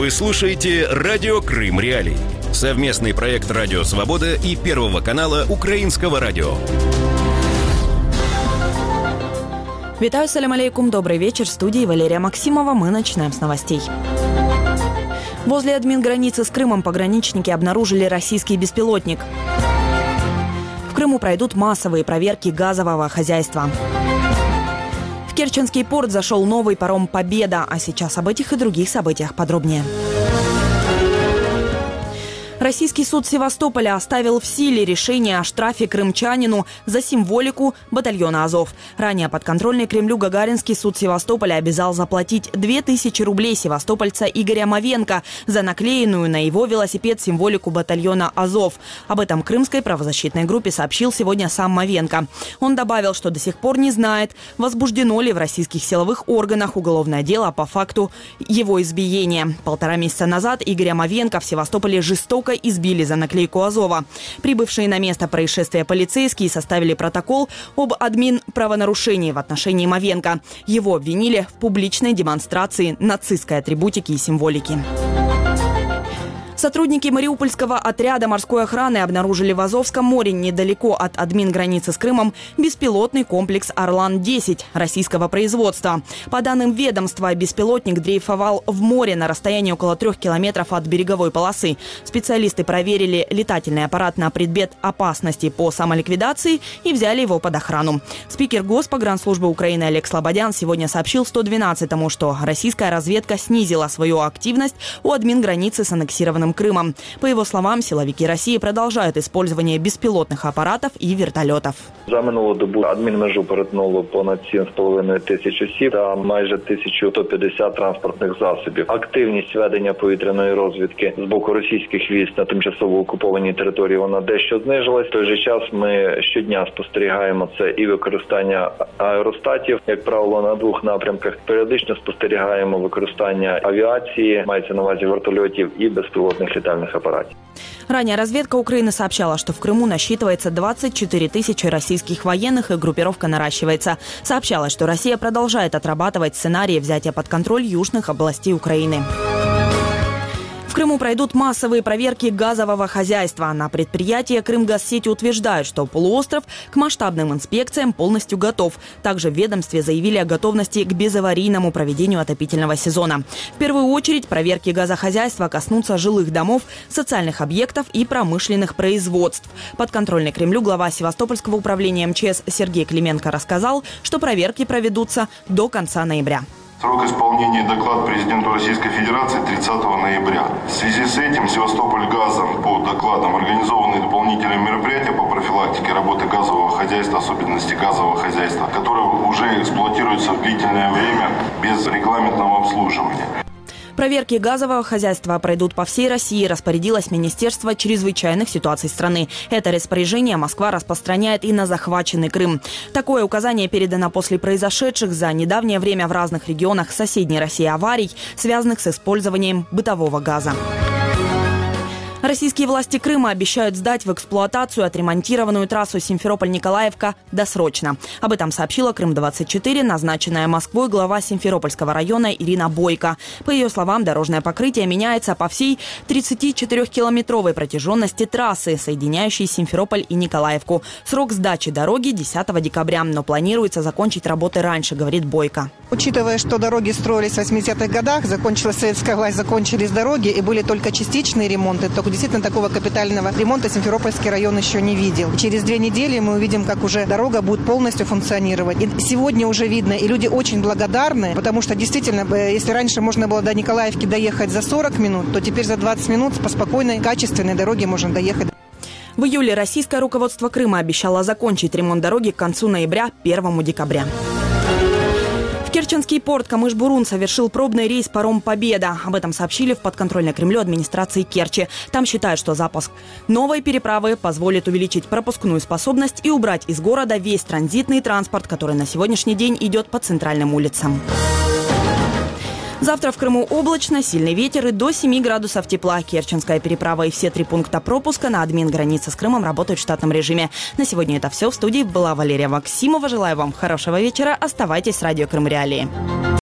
Вы слушаете «Радио Крым Реалии». Совместный проект «Радио Свобода» и Первого канала Украинского радио. Витаю, салям алейкум, добрый вечер. В студии Валерия Максимова. Мы начинаем с новостей. Возле админграницы с Крымом пограничники обнаружили российский беспилотник. В Крыму пройдут массовые проверки газового хозяйства. В Керченский порт зашел новый паром «Победа». А сейчас об этих и других событиях подробнее. Российский суд Севастополя оставил в силе решение о штрафе крымчанину за символику батальона «Азов». Ранее подконтрольный Кремлю Гагаринский суд Севастополя обязал заплатить 2000 рублей севастопольца Игоря Мовенко за наклеенную на его велосипед символику батальона «Азов». Об этом крымской правозащитной группе сообщил сегодня сам Мовенко. Он добавил, что до сих пор не знает, возбуждено ли в российских силовых органах уголовное дело по факту его избиения. 1,5 месяца назад Игоря Мовенко в Севастополе жестоко избили за наклейку «Азова». Прибывшие на место происшествия полицейские составили протокол об админправонарушении в отношении Мовенко. Его обвинили в публичной демонстрации нацистской атрибутики и символики. Сотрудники Мариупольского отряда морской охраны обнаружили в Азовском море, недалеко от админграницы с Крымом, беспилотный комплекс «Орлан-10» российского производства. По данным ведомства, беспилотник дрейфовал в море на расстоянии около 3 километров от береговой полосы. Специалисты проверили летательный аппарат на предмет опасности по самоликвидации и взяли его под охрану. Спикер Госпогранслужбы Украины Олег Слободян сегодня сообщил 112-му, что российская разведка снизила свою активность у админграницы с аннексированным Крымом. По его словам, силовики России продолжают использование беспилотных аппаратов и вертолетов. За минулу добу адмінмежу перетнуло понад 7,5 тисяч осіб та майже 1150 транспортних засобів. Активність ведення повітряної розвідки з боку російських військ на тимчасово окупованій території вона дещо знизилась. В той же час ми щодня спостерігаємо це і використання аеростатів, як правило, на 2 напрямках. Періодично спостерігаємо використання авіації, мається на увазі вертольотів і безпілотних летальных аппаратов. Ранее разведка Украины сообщала, что в Крыму насчитывается 24 тысячи российских военных и группировка наращивается. Сообщалось, что Россия продолжает отрабатывать сценарии взятия под контроль южных областей Украины. В Крыму пройдут массовые проверки газового хозяйства. На предприятии Крымгазсети утверждают, что полуостров к масштабным инспекциям полностью готов. Также в ведомстве заявили о готовности к безаварийному проведению отопительного сезона. В первую очередь проверки газохозяйства коснутся жилых домов, социальных объектов и промышленных производств. Подконтрольный Кремлю глава Севастопольского управления МЧС Сергей Клименко рассказал, что проверки проведутся до конца ноября. Срок исполнения доклад президенту Российской Федерации 30 ноября. В связи с этим Севастополь-газом по докладам организованы дополнительные мероприятия по профилактике работы газового хозяйства, особенности газового хозяйства, которые уже эксплуатируются в длительное время без регламентного обслуживания. Проверки газового хозяйства пройдут по всей России, распорядилось Министерство чрезвычайных ситуаций страны. Это распоряжение Москва распространяет и на захваченный Крым. Такое указание передано после произошедших за недавнее время в разных регионах соседней России аварий, связанных с использованием бытового газа. Российские власти Крыма обещают сдать в эксплуатацию отремонтированную трассу Симферополь-Николаевка досрочно. Об этом сообщила Крым-24, назначенная Москвой глава Симферопольского района Ирина Бойко. По ее словам, дорожное покрытие меняется по всей 34-километровой протяженности трассы, соединяющей Симферополь и Николаевку. Срок сдачи дороги 10 декабря, но планируется закончить работы раньше, говорит Бойко. Учитывая, что дороги строились в 80-х годах, закончилась советская власть, закончились дороги и были только частичные ремонты, то действительно такого капитального ремонта Симферопольский район еще не видел. Через 2 недели мы увидим, как уже дорога будет полностью функционировать. И сегодня уже видно, и люди очень благодарны, потому что действительно, если раньше можно было до Николаевки доехать за 40 минут, то теперь за 20 минут по спокойной, качественной дороге можно доехать. В июле российское руководство Крыма обещало закончить ремонт дороги к концу ноября, 1 декабря. В Керченский порт Камыш-Бурун совершил пробный рейс паром «Победа». Об этом сообщили в подконтрольной Кремлю администрации Керчи. Там считают, что запуск новой переправы позволит увеличить пропускную способность и убрать из города весь транзитный транспорт, который на сегодняшний день идет по центральным улицам. Завтра в Крыму облачно, сильный ветер и до 7 градусов тепла. Керченская переправа и все 3 пункта пропуска на админгранице с Крымом работают в штатном режиме. На сегодня это все. В студии была Валерия Максимова. Желаю вам хорошего вечера. Оставайтесь с радио Крым Реалии.